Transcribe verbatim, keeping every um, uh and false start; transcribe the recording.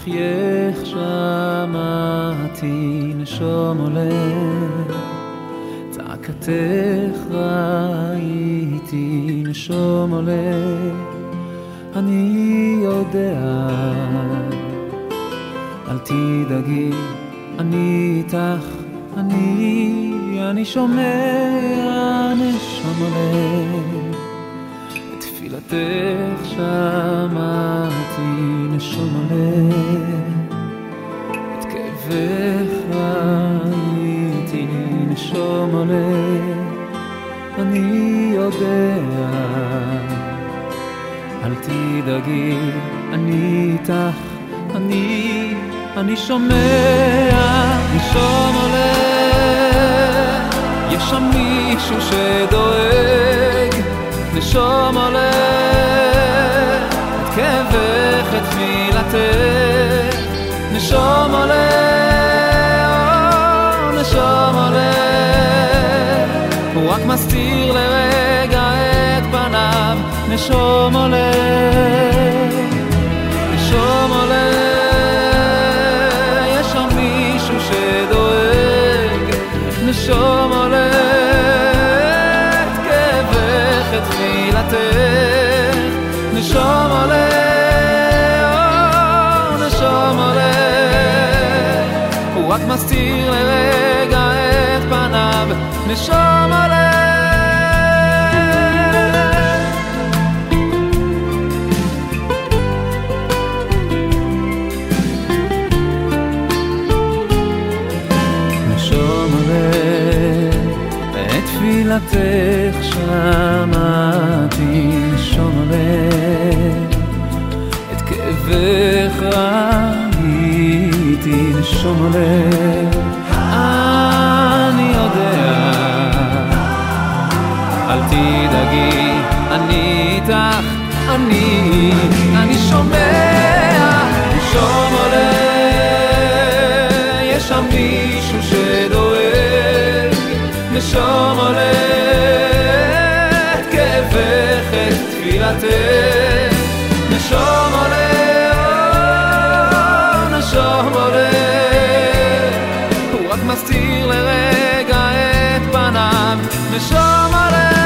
בחייך שמעתי נשום עולה, צעקתך ראיתי נשום עולה. אני יודע, אל תדאגי, אני איתך, אני, אני שומע נשום עולה. את תפילתך שמעתי נשום עולה, את כאבך ראיתי נשום עולה. אני יודע, אל תדאגי, אני איתך, אני, אני שומע נשום עולה. יש שם מישהו שדואג, נשום עולה. את כאבך, את תפילתך, נשום עולה, נשום עולה. הוא רק מסתיר לרגע את פניו, נשום עולה, נשום עולה. יש שם מישהו שדואג, נשום עולה. את כאבך, את תפילתך, נשום עולה, נשום עולה. הוא רק מסתיר לרגע את פניו, נשום עולה. תפילתך שמעתי נשום עולה, את כאבך ראיתי נשום עולה. אני יודע, אל תדאגי, אני איתך, אני, אני שומע נשום עולה. יש שם מישהו שדואג, נשום עולה. את כאבך, את תפילתך, נשום עולה, נשום עולה. הוא רק מסתיר לרגע את פניו, נשום עולה.